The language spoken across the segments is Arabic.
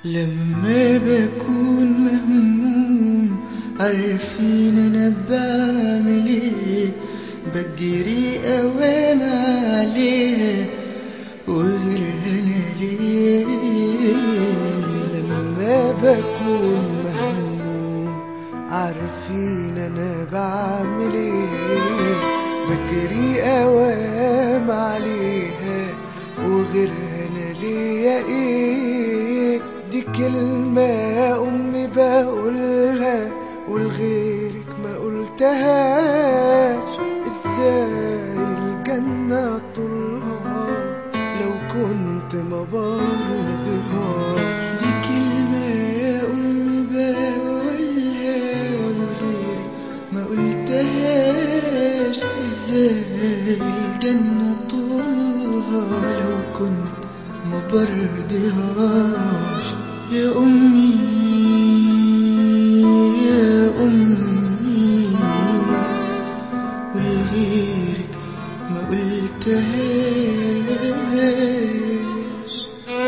لما بكون مهموم عارفين انا بعمل ايه، بجري اوام عليها وغيرها انا ليه. لما بكون مهموم عارفين انا بعمل ايه، بجري اوام عليها وغيرها انا ليا ايه. دي كلمة امي بقولها ولغيرك ما قلتهاش. ازاي الجنة طولها لو كنت ما برضهاش. دي كلمة يا أمي بقولها ولغيرك ما قلتهاش. ازاي الجنة طولها لو كنت ما برضهاش. يا أمي يا أمي ولغيرك ما قلتهاش.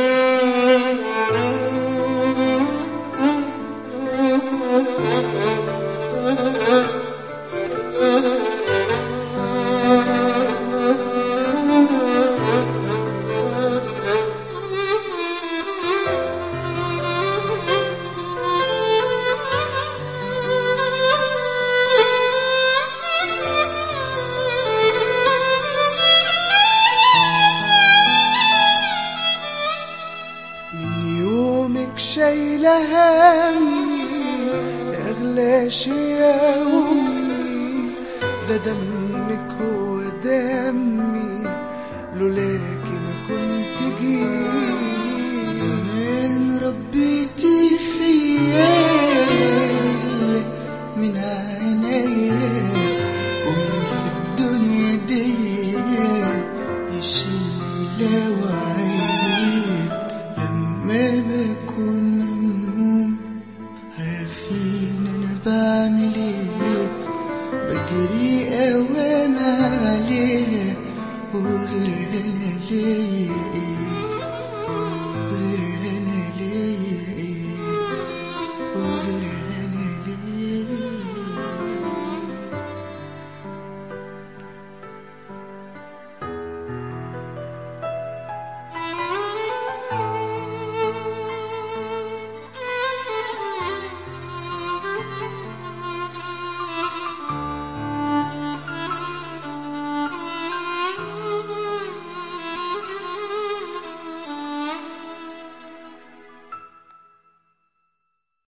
شايلة همي أغلى شي يا أمي، ده دمك هو دمي. لولا